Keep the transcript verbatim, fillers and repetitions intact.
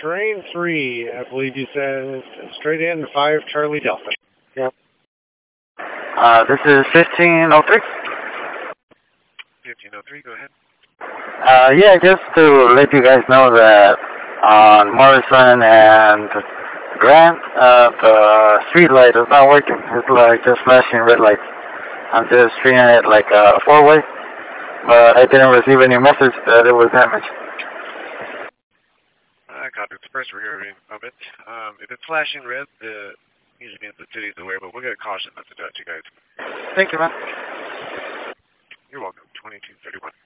train three, I believe you said, straight in, five Charlie Delta. Yep. Uh, this is fifteen oh three. fifteen oh three, go ahead. Uh, yeah, just to let you guys know that on Morrison and Grant, uh, the street light is not working. It's like just flashing red lights. I'm just treating it like a four-way, but I didn't receive any message that it was damaged. I got the express regarding of it. Um, if it's flashing red, the usually means the city's aware, but we'll get a caution message out to you guys. Thank you, man. You're welcome. twenty-two thirty-one.